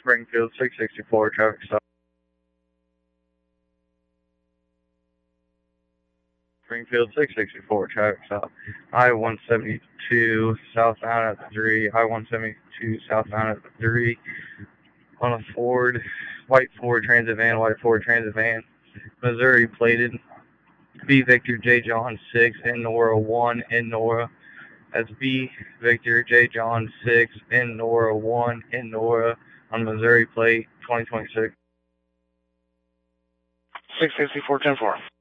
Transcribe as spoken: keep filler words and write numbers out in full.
Springfield six sixty-four, traffic stop. Springfield six sixty-four, traffic stop. I one seventy-two southbound at the three, I one seventy-two southbound at the three, on a Ford, white Ford Transit van, white Ford Transit van, Missouri plated, B Victor J John six, N Nora one, N Nora. That's B Victor J John six, N Nora one, N Nora, on Missouri plate twenty twenty-six. six sixty-four ten four.